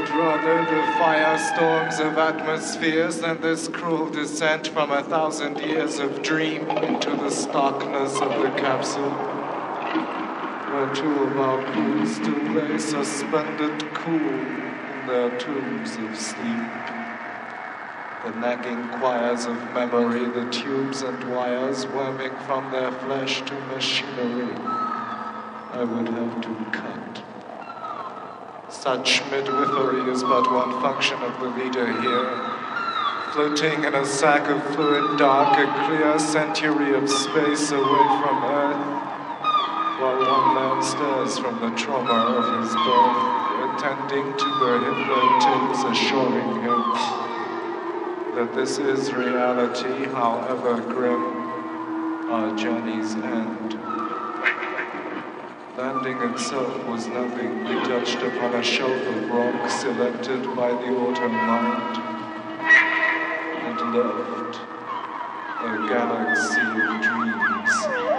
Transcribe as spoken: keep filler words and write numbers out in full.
would rather the firestorms of atmospheres than this cruel descent from a thousand years of dream into the starkness of the capsule, where two of our crew still lay suspended cool in their tombs of sleep. The nagging choirs of memory, the tubes and wires worming from their flesh to machinery, I would have to cut. Such midwifery is but one function of the leader here. Floating in a sack of fluid dark, a clear century of space away from Earth, while one man stares from the trauma of his birth, attending to the Hitler tapes assuring him that this is reality, however grim our journey's end. Landing itself was nothing. We touched upon a shelf of rock selected by the autumn mind and left a galaxy of dreams.